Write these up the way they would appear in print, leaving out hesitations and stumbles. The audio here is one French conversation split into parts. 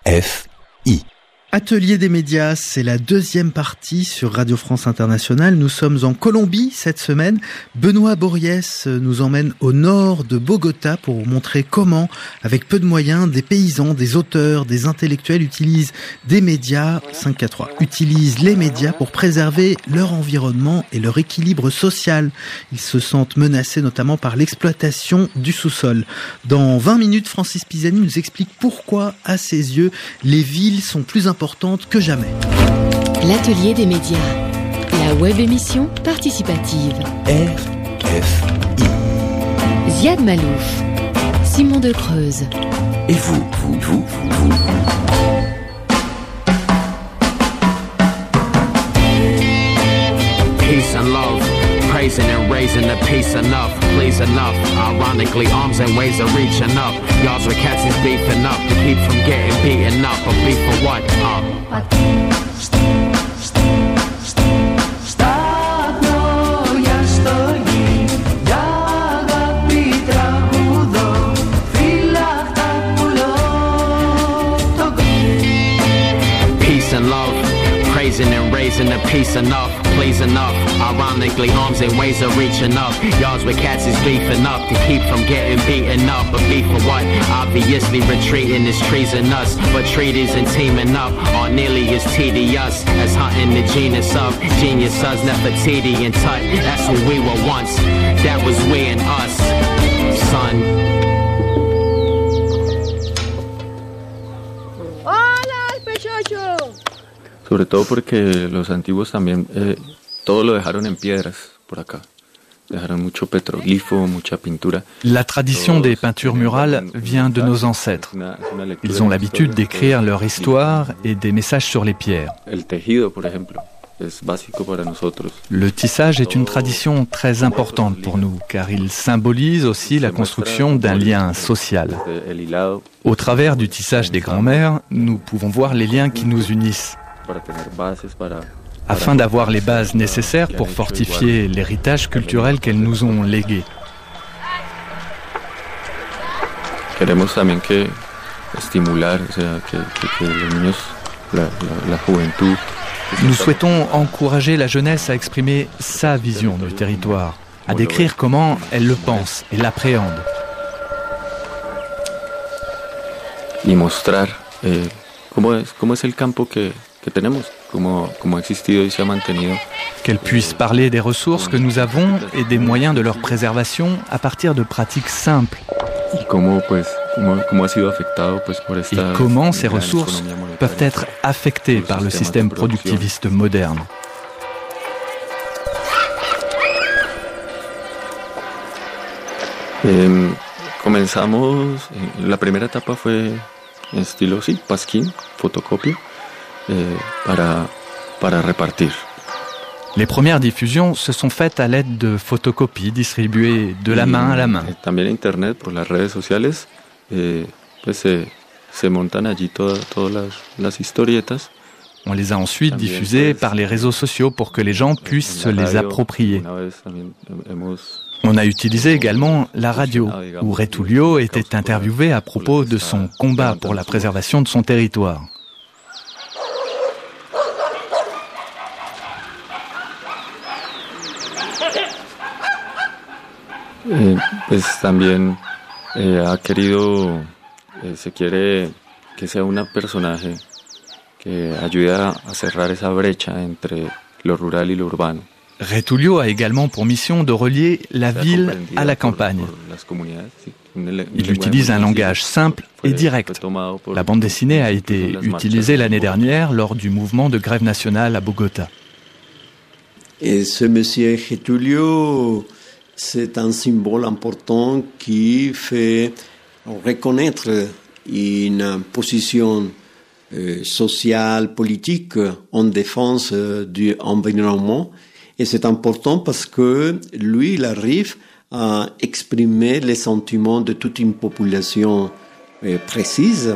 RFI. Atelier des médias, c'est la deuxième partie sur Radio France Internationale. Nous sommes en Colombie cette semaine. Benoît Borriès nous emmène au nord de Bogota pour vous montrer comment, avec peu de moyens, des paysans, des auteurs, des intellectuels utilisent des médias, 5-4-3, utilisent les médias pour préserver leur environnement et leur équilibre social. Ils se sentent menacés notamment par l'exploitation du sous-sol. Dans 20 minutes, Francis Pisani nous explique pourquoi, à ses yeux, les villes sont plus importantes que jamais. L'atelier des médias, la web émission participative. RFI. Ziad Malouf, Simon de Creuse. Et vous. Peace and love, praising and raising the peace enough, please enough. Ironically, arms and ways of reaching up. Y'all's with cats is beefing up to keep from getting beaten up. But beef for what? Peace and love, praising and raising the peace enough, please enough. Ironically, arms and ways of reaching up. Y'all's with cats is beefing up to keep from getting beaten up. But beef for what? Obviously retreating is treasonous. But treaties and teaming up are nearly as tedious as hunting the genus of geniuses. Nefertiti and Tut, that's who we were once. That was we and us, son. Sobre todo porque los antiguos también todo lo dejaron en piedras por acá. Dejaron mucho petroglifo, mucha pintura. La tradition des peintures murales vient de nos ancêtres. Ils ont l'habitude d'écrire leur histoire et des messages sur les pierres. El tejido, por ejemplo, es básico para nosotros. Le tissage est une tradition très importante pour nous, car il symbolise aussi la construction d'un lien social. Au travers du tissage des grands-mères, nous pouvons voir les liens qui nous unissent. Afin d'avoir les bases nécessaires pour fortifier l'héritage culturel qu'elles nous ont légué. Queremos también que estimular, o sea, que los niños, la juventud. Nous souhaitons encourager la jeunesse à exprimer sa vision du territoire, à décrire comment elle le pense et l'appréhende. Y mostrar cómo es el campo que tenemos, cómo ha existido y se ha mantenido. Qu'elle puisse parler des ressources que nous avons et des moyens de leur préservation à partir de pratiques simples. Y cómo ha sido afectado por esta. Et comment ces ressources peuvent être affectées par le système productiviste moderne. Comenzamos, la primera etapa fue estilo pasquín, fotocopia. Para repartir. Les premières diffusions se sont faites à l'aide de photocopies distribuées de la main à la main. También internet, por las redes sociales, pues se montan allí todas las historietas. On les a ensuite diffusées par les réseaux sociaux pour que les gens puissent se les approprier. On a utilisé également la radio, où Getulio était interviewé à propos de son combat pour la préservation de son territoire. Pues también se quiere que sea un personaje que ayude a cerrar esa brecha entre lo rural y lo urbano. Getulio a également pour mission de relier la ville à la campagne. Il utilise un langage simple et direct. La bande dessinée a été utilisée l'année dernière lors du mouvement de grève nationale à Bogota. Et ce monsieur Getulio, c'est un symbole important qui fait reconnaître une position sociale, politique en défense du environnement. Et c'est important parce que lui, il arrive à exprimer les sentiments de toute une population précise.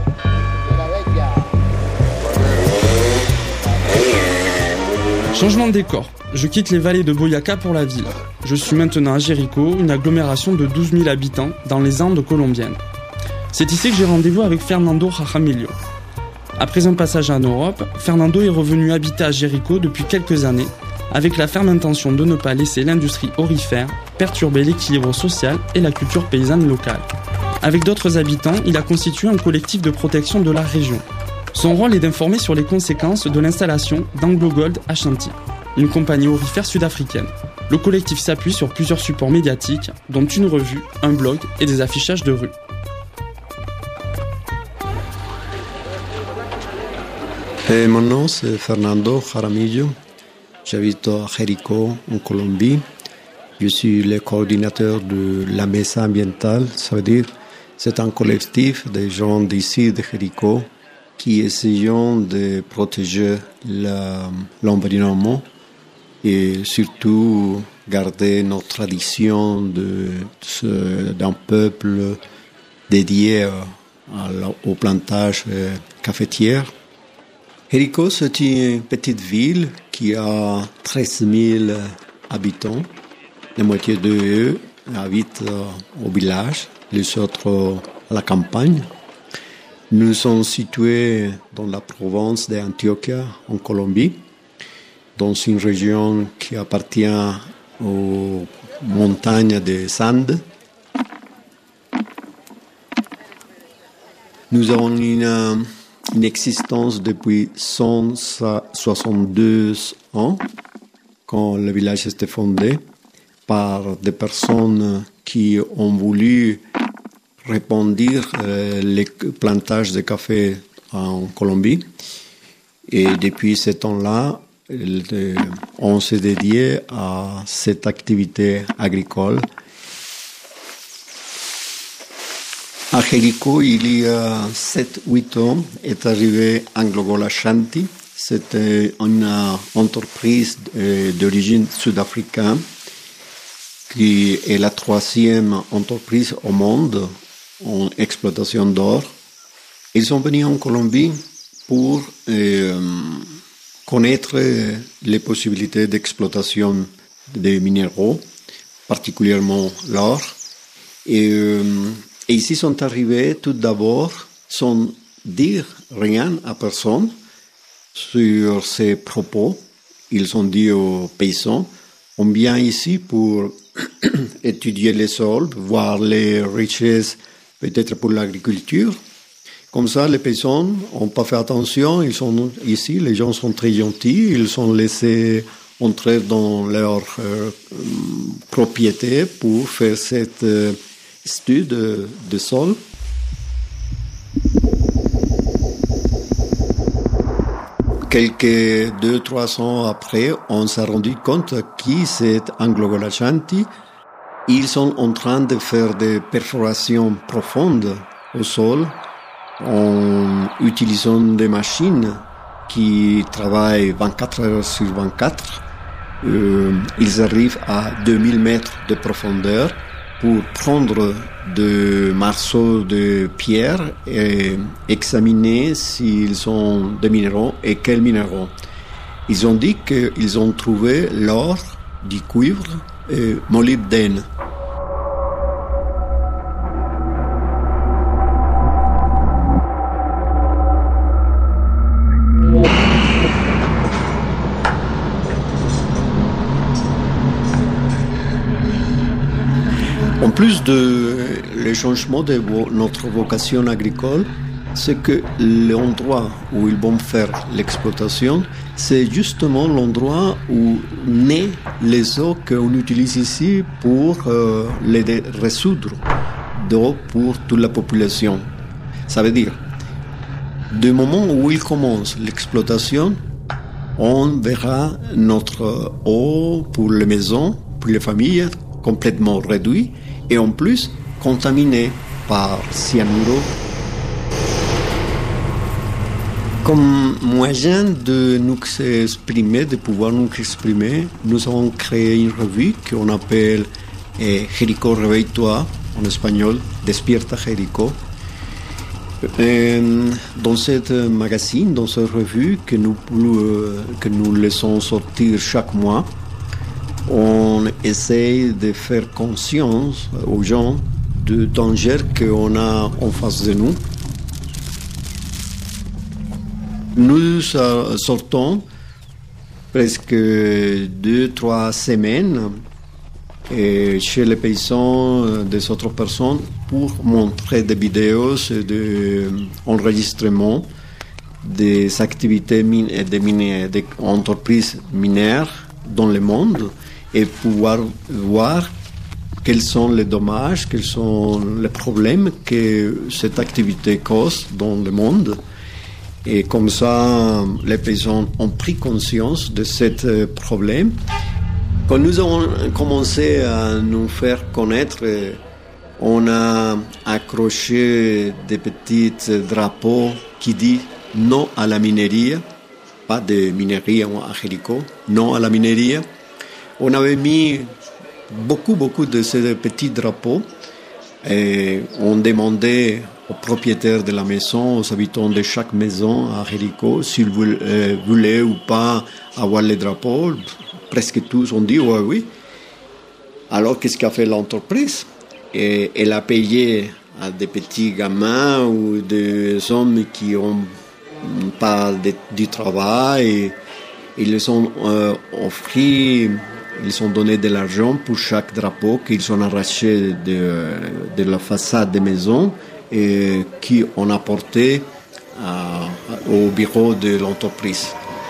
Changement de décor. Je quitte les vallées de Boyacá pour la ville. Je suis maintenant à Jérico, une agglomération de 12 000 habitants dans les Andes colombiennes. C'est ici que j'ai rendez-vous avec Fernando Jaramillo. Après un passage en Europe, Fernando est revenu habiter à Jéricho depuis quelques années, avec la ferme intention de ne pas laisser l'industrie aurifère perturber l'équilibre social et la culture paysanne locale. Avec d'autres habitants, il a constitué un collectif de protection de la région. Son rôle est d'informer sur les conséquences de l'installation d'Anglo Gold Ashanti, une compagnie aurifère sud-africaine. Le collectif s'appuie sur plusieurs supports médiatiques, dont une revue, un blog et des affichages de rue. Mon nom c'est Fernando Jaramillo. J'habite à Jéricho, en Colombie. Je suis le coordinateur de la Mesa Ambientale. Ça veut dire c'est un collectif de gens d'ici, de Jéricho, qui essayent de protéger l'environnement et surtout garder notre tradition d'un peuple dédié au plantage cafetière. Jéricho, c'est une petite ville qui a 13 000 habitants. La moitié d'eux habitent au village, les autres à la campagne. Nous sommes situés dans la province d'Antioquia, en Colombie, dans une région qui appartient aux montagnes des Andes. Nous avons une existence depuis 162 ans, quand le village était fondé par des personnes qui ont voulu répandre les plantages de café en Colombie. Et depuis ce temps-là, on s'est dédié à cette activité agricole. À Jéricho, il y a 7-8 ans, est arrivé Anglo Gold Ashanti. C'était une entreprise d'origine sud-africaine qui est la 3e entreprise au monde en exploitation d'or. Ils sont venus en Colombie pour connaître les possibilités d'exploitation des minéraux, particulièrement l'or. Et ici sont arrivés tout d'abord sans dire rien à personne sur ces propos. Ils ont dit aux paysans, on vient ici pour étudier les sols, voir les richesses peut-être pour l'agriculture. Comme ça, les paysans n'ont pas fait attention, ils sont ici, les gens sont très gentils, ils sont laissés entrer dans leur propriété pour faire cette étude de sol. Quelques 2-3 ans après, on s'est rendu compte qui c'est Anglo Gold Ashanti. Ils sont en train de faire des perforations profondes au sol en utilisant des machines qui travaillent 24 heures sur 24. Ils arrivent à 2000 mètres de profondeur pour prendre des morceaux de pierre et examiner s'ils sont des minéraux et quels minéraux. Ils ont dit qu'ils ont trouvé l'or, du cuivre et molybdène. En plus de le changement de notre vocation agricole, c'est que l'endroit où ils vont faire l'exploitation, c'est justement l'endroit où naissent les eaux qu'on utilise ici pour les résoudre d'eau pour toute la population. Ça veut dire, du moment où ils commencent l'exploitation, on verra notre eau pour les maisons, pour les familles, complètement réduite et en plus contaminée par cyanure. Comme moyen de nous exprimer, de pouvoir nous exprimer, nous avons créé une revue qu'on appelle Jéricho Réveille-toi, en espagnol, Despierta Jéricho. Dans cette magazine, dans cette revue que nous laissons sortir chaque mois, on essaye de faire conscience aux gens du danger qu'on a en face de nous. Nous sortons presque 2-3 semaines chez les paysans des autres personnes pour montrer des vidéos d'enregistrement des activités des entreprises minières dans le monde et pouvoir voir quels sont les dommages, quels sont les problèmes que cette activité cause dans le monde. Et comme ça, les paysans ont pris conscience de ce problème. Quand nous avons commencé à nous faire connaître, on a accroché des petits drapeaux qui disent « Non à la minerie », pas de minerie à Jéricho, « Non à la minerie ». On avait mis beaucoup de ces petits drapeaux et on demandait aux propriétaires de la maison, aux habitants de chaque maison à Jéricho, s'ils voulaient ou pas avoir les drapeaux. Presque tous ont dit oui. Alors qu'est-ce qu'a fait l'entreprise? Et elle a payé à des petits gamins ou des hommes qui n'ont pas du travail. Et ils les ont offert, ils ont donné de l'argent pour chaque drapeau qu'ils ont arraché de la façade des maisons et qui ont apporté au bureau de l'entreprise.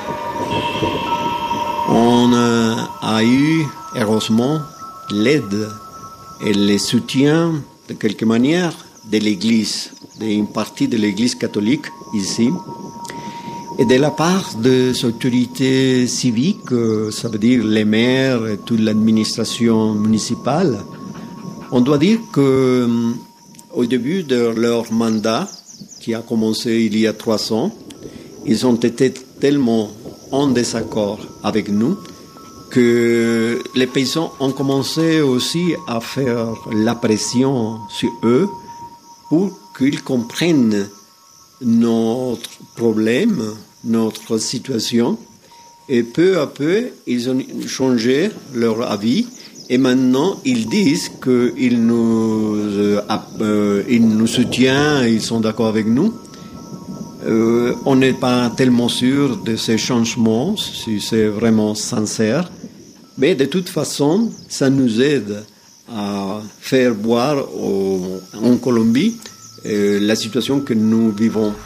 On a eu, heureusement, l'aide et le soutien, de quelque manière, de l'Église, d'une partie de l'Église catholique ici, et de la part des autorités civiques, ça veut dire les maires et toute l'administration municipale. On doit dire qu'au début de leur mandat, qui a commencé il y a 3 ans, ils ont été tellement en désaccord avec nous que les paysans ont commencé aussi à faire la pression sur eux pour qu'ils comprennent notre problème, notre situation. Et peu à peu, ils ont changé leur avis et maintenant ils disent qu'ils nous soutiennent, ils sont d'accord avec nous. On n'est pas tellement sûr de ces changements, si c'est vraiment sincère, mais de toute façon, ça nous aide à faire voir en Colombie la situation que nous vivons.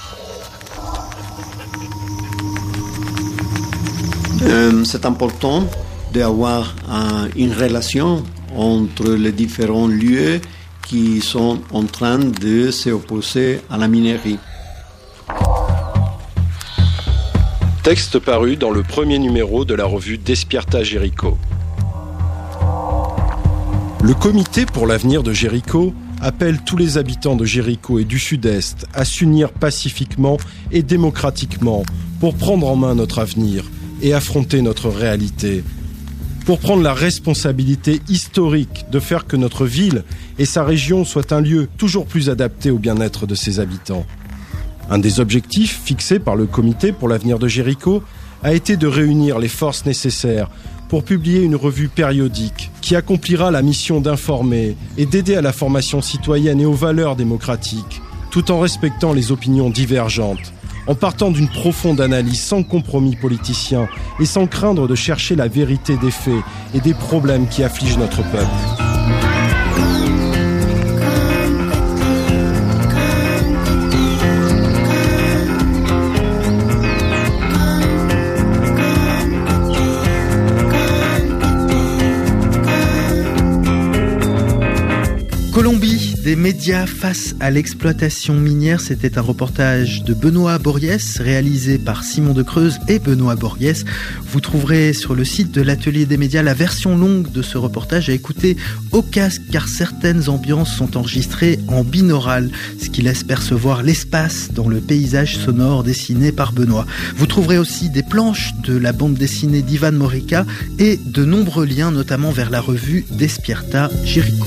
C'est important d'avoir une relation entre les différents lieux qui sont en train de s'opposer à la minerie. Texte paru dans le premier numéro de la revue Despierta Jéricho. Le comité pour l'avenir de Jéricho appelle tous les habitants de Jéricho et du Sud-Est à s'unir pacifiquement et démocratiquement pour prendre en main notre avenir et affronter notre réalité. Pour prendre la responsabilité historique de faire que notre ville et sa région soient un lieu toujours plus adapté au bien-être de ses habitants. Un des objectifs fixés par le comité pour l'avenir de Jéricho a été de réunir les forces nécessaires pour publier une revue périodique qui accomplira la mission d'informer et d'aider à la formation citoyenne et aux valeurs démocratiques, tout en respectant les opinions divergentes, en partant d'une profonde analyse sans compromis politicien et sans craindre de chercher la vérité des faits et des problèmes qui affligent notre peuple. Colombie, des médias face à l'exploitation minière, c'était un reportage de Benoît Borriès, réalisé par Simon de Creuse et Benoît Borriès. Vous trouverez sur le site de l'Atelier des médias la version longue de ce reportage à écouter au casque, car certaines ambiances sont enregistrées en binaural, ce qui laisse percevoir l'espace dans le paysage sonore dessiné par Benoît. Vous trouverez aussi des planches de la bande dessinée d'Ivan Morica et de nombreux liens, notamment vers la revue Despierta Jéricho.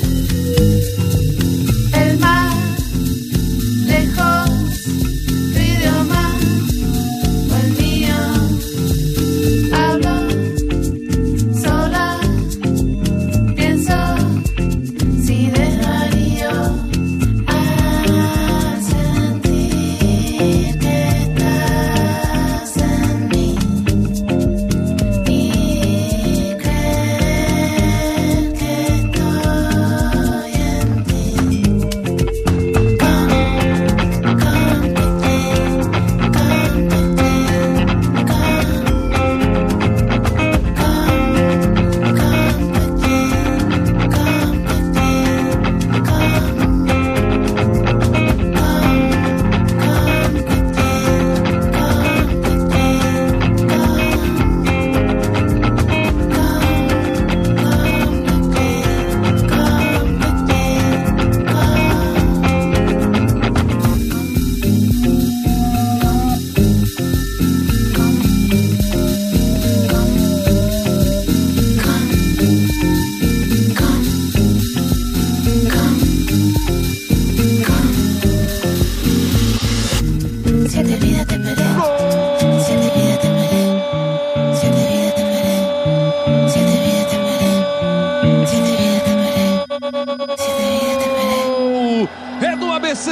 É do ABC.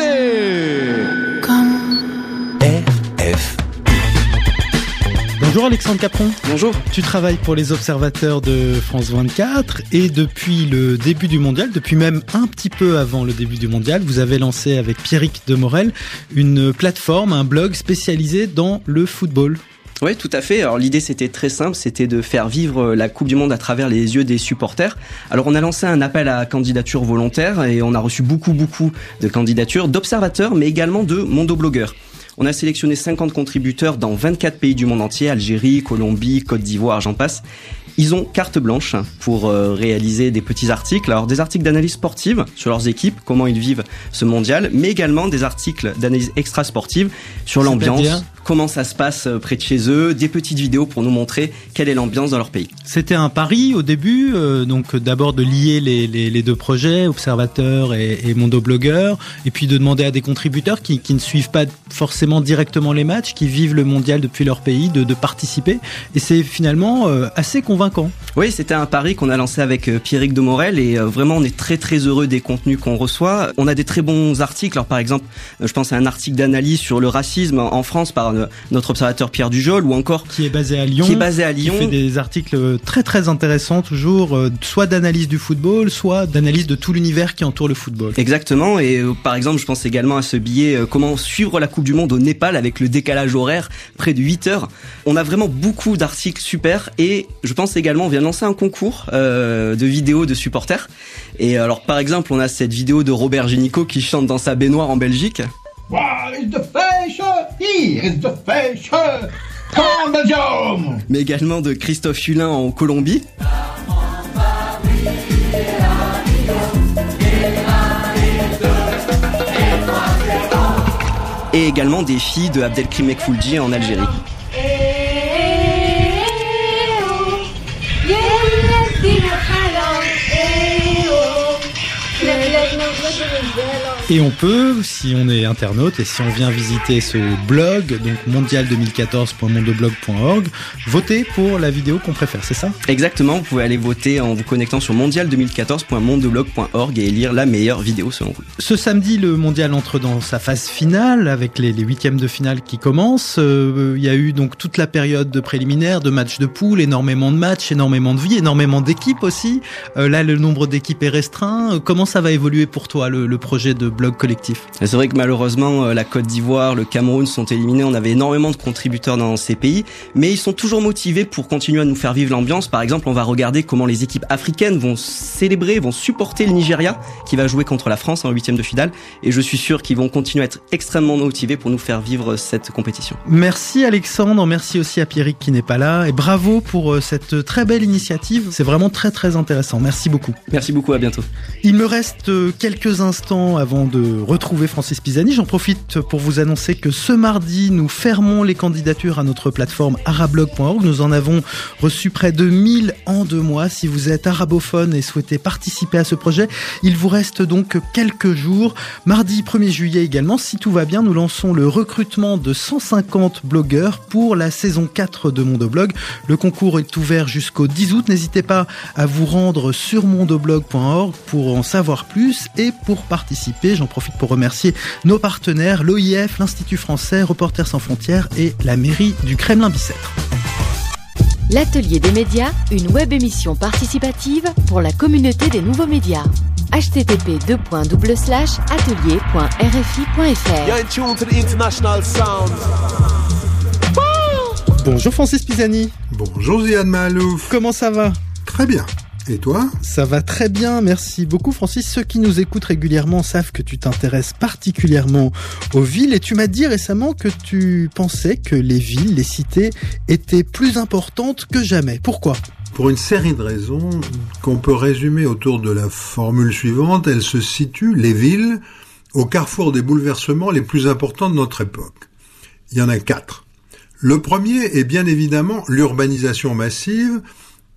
RFI. Bonjour Alexandre Capron. Bonjour. Tu travailles pour les observateurs de France 24 et depuis le début du mondial, depuis même un petit peu avant le début du mondial, vous avez lancé avec Pierrick Demorel une plateforme, un blog spécialisé dans le football. Oui, tout à fait. Alors l'idée c'était très simple, c'était de faire vivre la Coupe du Monde à travers les yeux des supporters. Alors on a lancé un appel à candidature volontaire et on a reçu beaucoup de candidatures d'observateurs mais également de mondoblogueurs. On a sélectionné 50 contributeurs dans 24 pays du monde entier, Algérie, Colombie, Côte d'Ivoire, j'en passe. Ils ont carte blanche pour réaliser des petits articles. Alors des articles d'analyse sportive sur leurs équipes, comment ils vivent ce mondial, mais également des articles d'analyse extra-sportive sur l'ambiance, comment ça se passe près de chez eux, des petites vidéos pour nous montrer quelle est l'ambiance dans leur pays. C'était un pari au début, donc d'abord de lier les deux projets, observateurs et mondoblogueurs, et puis de demander à des contributeurs qui ne suivent pas forcément directement les matchs, qui vivent le mondial depuis leur pays, de participer. Et c'est finalement assez convaincant. Oui, c'était un pari qu'on a lancé avec Pierrick Demorel et vraiment on est très heureux des contenus qu'on reçoit. On a des très bons articles. Alors par exemple, je pense à un article d'analyse sur le racisme en France par notre observateur Pierre Dujol ou encore qui est basé à Lyon. Qui fait des articles très intéressants toujours, soit d'analyse du football, soit d'analyse de tout l'univers qui entoure le football. Exactement. Et par exemple, je pense également à ce billet comment suivre la Coupe du Monde au Népal avec le décalage horaire près de 8 heures. On a vraiment beaucoup d'articles super et je pense également on vient de lancer un concours de vidéos de supporters. Et alors par exemple, on a cette vidéo de Robert Génicaud qui chante dans sa baignoire en Belgique. Where is the fish? Here is the fish. Come on, Belgium! Mais également de Christophe Hulin en Colombie. Et également des filles de Abdelkrim Ekfoulji en Algérie. Et on peut, si on est internaute et si on vient visiter ce blog, donc mondial2014.mondoblog.org, voter pour la vidéo qu'on préfère, c'est ça ? Exactement, vous pouvez aller voter en vous connectant sur mondial2014.mondoblog.org et élire la meilleure vidéo selon vous. Ce samedi, le mondial entre dans sa phase finale avec les huitièmes de finale qui commencent. Il y a eu donc toute la période de préliminaire, de matchs de poule, énormément de matchs, énormément de vie, énormément d'équipes aussi. Là, le nombre d'équipes est restreint. Comment ça va évoluer pour toi, le projet de blog collectif? C'est vrai que malheureusement la Côte d'Ivoire, le Cameroun sont éliminés, on avait énormément de contributeurs dans ces pays, mais ils sont toujours motivés pour continuer à nous faire vivre l'ambiance. Par exemple, on va regarder comment les équipes africaines vont célébrer, vont supporter le Nigeria qui va jouer contre la France en huitième de finale, et je suis sûr qu'ils vont continuer à être extrêmement motivés pour nous faire vivre cette compétition. Merci Alexandre, merci aussi à Pierrick qui n'est pas là, et bravo pour cette très belle initiative, c'est vraiment très intéressant, merci beaucoup. Merci beaucoup, à bientôt. Il me reste quelques instants avant de retrouver Francis Pisani. J'en profite pour vous annoncer que ce mardi, nous fermons les candidatures à notre plateforme arablog.org. Nous en avons reçu près de 1000 en 2 mois. Si vous êtes arabophone et souhaitez participer à ce projet, il vous reste donc quelques jours. Mardi 1er juillet également, si tout va bien, nous lançons le recrutement de 150 blogueurs pour la saison 4 de Mondoblog. Le concours est ouvert jusqu'au 10 août. N'hésitez pas à vous rendre sur mondoblog.org pour en savoir plus et pour participer. J'en profite pour remercier nos partenaires, l'OIF, l'Institut français, Reporters sans frontières et la mairie du Kremlin-Bicêtre. L'Atelier des médias, une web émission participative pour la communauté des nouveaux médias. http://atelier.rfi.fr. Bonjour Francis Pisani. Bonjour Ziad Mahalouf. Comment ça va? Très bien. Et toi? Ça va très bien, merci beaucoup Francis. Ceux qui nous écoutent régulièrement savent que tu t'intéresses particulièrement aux villes et tu m'as dit récemment que tu pensais que les villes, les cités étaient plus importantes que jamais. Pourquoi? Pour une série de raisons qu'on peut résumer autour de la formule suivante. Elles se situent, les villes, au carrefour des bouleversements les plus importants de notre époque. Il y en a 4. Le premier est bien évidemment l'urbanisation massive,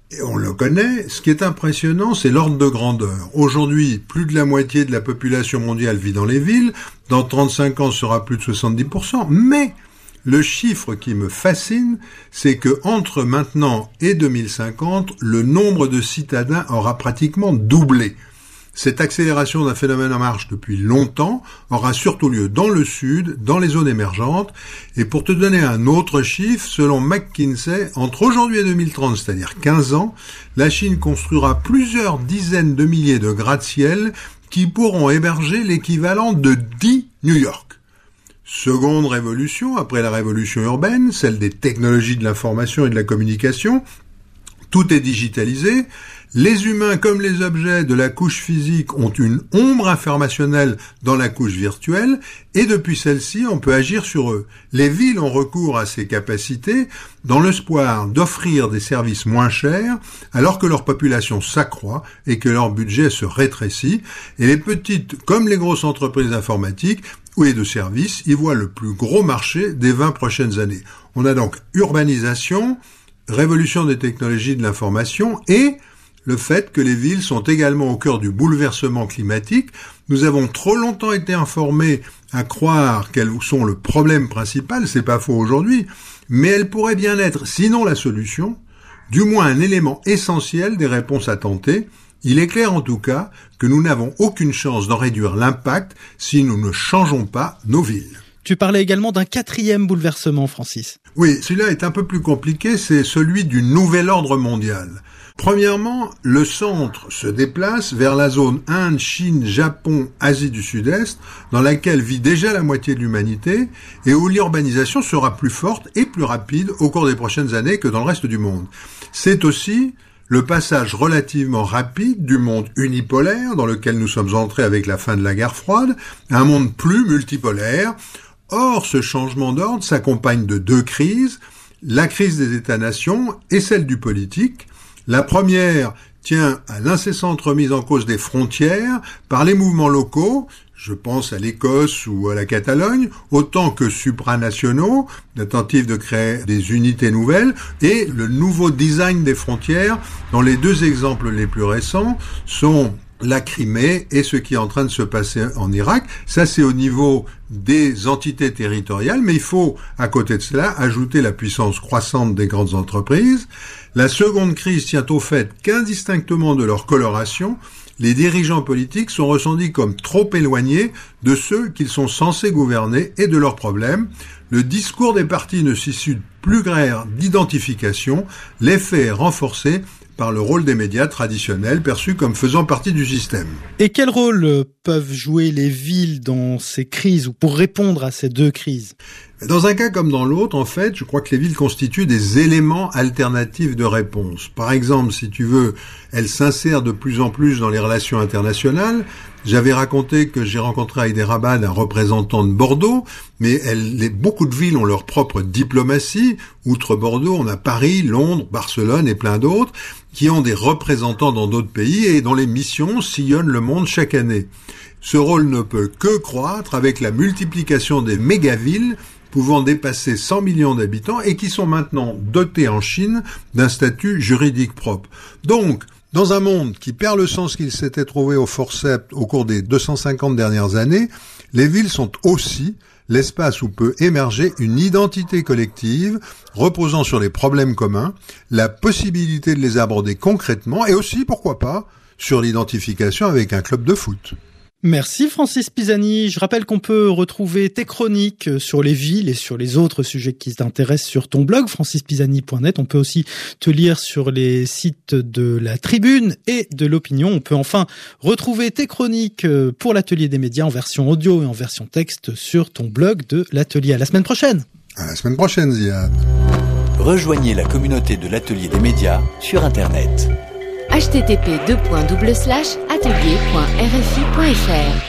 Et on le connaît, ce qui est impressionnant, c'est l'ordre de grandeur. Aujourd'hui, plus de la moitié de la population mondiale vit dans les villes, dans 35 ans, ce sera plus de 70%, mais le chiffre qui me fascine, c'est que entre maintenant et 2050, le nombre de citadins aura pratiquement doublé. Cette accélération d'un phénomène en marche depuis longtemps aura surtout lieu dans le sud, dans les zones émergentes. Et pour te donner un autre chiffre, selon McKinsey, entre aujourd'hui et 2030, c'est-à-dire 15 ans, la Chine construira plusieurs dizaines de milliers de gratte-ciel qui pourront héberger l'équivalent de 10 New York. Seconde révolution, après la révolution urbaine, celle des technologies de l'information et de la communication, tout est digitalisé. Les humains comme les objets de la couche physique ont une ombre informationnelle dans la couche virtuelle et depuis celle-ci, on peut agir sur eux. Les villes ont recours à ces capacités dans l'espoir d'offrir des services moins chers alors que leur population s'accroît et que leur budget se rétrécit. Et les petites comme les grosses entreprises informatiques ou de services y voient le plus gros marché des 20 prochaines années. On a donc urbanisation, révolution des technologies de l'information et le fait que les villes sont également au cœur du bouleversement climatique. Nous avons trop longtemps été informés à croire qu'elles sont le problème principal, c'est pas faux aujourd'hui, mais elles pourraient bien être, sinon la solution, du moins un élément essentiel des réponses à tenter. Il est clair en tout cas que nous n'avons aucune chance d'en réduire l'impact si nous ne changeons pas nos villes. Tu parlais également d'un 4e bouleversement, Francis. Oui, celui-là est un peu plus compliqué, c'est celui du nouvel ordre mondial. Premièrement, le centre se déplace vers la zone Inde, Chine, Japon, Asie du Sud-Est, dans laquelle vit déjà la moitié de l'humanité et où l'urbanisation sera plus forte et plus rapide au cours des prochaines années que dans le reste du monde. C'est aussi le passage relativement rapide du monde unipolaire, dans lequel nous sommes entrés avec la fin de la guerre froide, à un monde plus multipolaire. Or, ce changement d'ordre s'accompagne de 2 crises, la crise des États-nations et celle du politique. La première tient à l'incessante remise en cause des frontières par les mouvements locaux, je pense à l'Écosse ou à la Catalogne, autant que supranationaux, tentatives de créer des unités nouvelles, et le nouveau design des frontières, dont les 2 exemples les plus récents sont la Crimée et ce qui est en train de se passer en Irak. Ça, c'est au niveau des entités territoriales, mais il faut, à côté de cela, ajouter la puissance croissante des grandes entreprises. La seconde crise tient au fait qu'indistinctement de leur coloration, les dirigeants politiques sont ressentis comme trop éloignés de ceux qu'ils sont censés gouverner et de leurs problèmes. Le discours des partis ne suscite plus guère d'identification, l'effet est renforcé par le rôle des médias traditionnels perçus comme faisant partie du système. Et quel rôle peuvent jouer les villes dans ces crises ou pour répondre à ces 2 crises ? Dans un cas comme dans l'autre, en fait, je crois que les villes constituent des éléments alternatifs de réponse. Par exemple, si tu veux, elles s'insèrent de plus en plus dans les relations internationales. J'avais raconté que j'ai rencontré à Hyderabad un représentant de Bordeaux, mais beaucoup de villes ont leur propre diplomatie. Outre Bordeaux, on a Paris, Londres, Barcelone et plein d'autres qui ont des représentants dans d'autres pays et dont les missions sillonnent le monde chaque année. Ce rôle ne peut que croître avec la multiplication des mégavilles pouvant dépasser 100 millions d'habitants et qui sont maintenant dotées en Chine d'un statut juridique propre. Donc, dans un monde qui perd le sens qu'il s'était trouvé au forceps au cours des 250 dernières années, les villes sont aussi l'espace où peut émerger une identité collective reposant sur les problèmes communs, la possibilité de les aborder concrètement et aussi, pourquoi pas, sur l'identification avec un club de foot. Merci Francis Pisani. Je rappelle qu'on peut retrouver tes chroniques sur les villes et sur les autres sujets qui t'intéressent sur ton blog francispisani.net. On peut aussi te lire sur les sites de la Tribune et de l'Opinion. On peut enfin retrouver tes chroniques pour l'Atelier des médias en version audio et en version texte sur ton blog de l'Atelier. À la semaine prochaine. À la semaine prochaine, Ziad. Rejoignez la communauté de l'Atelier des médias sur Internet. http://atelier.rfi.fr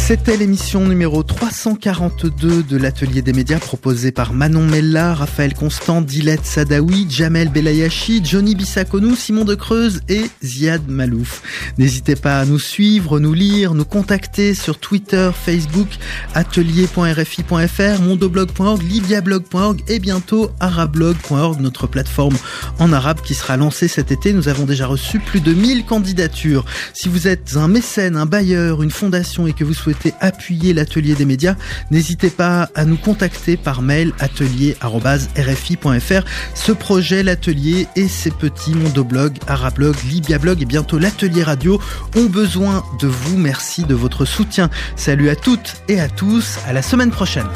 C'était l'émission numéro 342 de l'Atelier des médias proposée par Manon Mella, Raphaël Constant, Dilette Sadawi, Jamel Belayashi, Johnny Bissakonou, Simon de Creuse et Ziad Malouf. N'hésitez pas à nous suivre, nous lire, nous contacter sur Twitter, Facebook, atelier.rfi.fr, mondoblog.org, libiablog.org et bientôt arablog.org, notre plateforme en arabe qui sera lancée cet été. Nous avons déjà reçu plus de 1000 candidatures. Si vous êtes un mécène, un bailleur, une fondation et que vous souhaitez appuyer l'Atelier des médias, n'hésitez pas à nous contacter par mail atelier@rfi.fr. Ce projet, l'Atelier et ses petits mondoblog, arablog, libiablog et bientôt l'Atelier radio ont besoin de vous. Merci de votre soutien. Salut à toutes et à tous. À la semaine prochaine.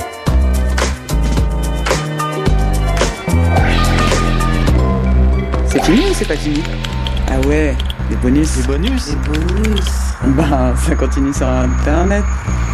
C'est fini ou c'est pas fini? Ah ouais, les bonus. Les bonus. Bah, ça continue sur Internet.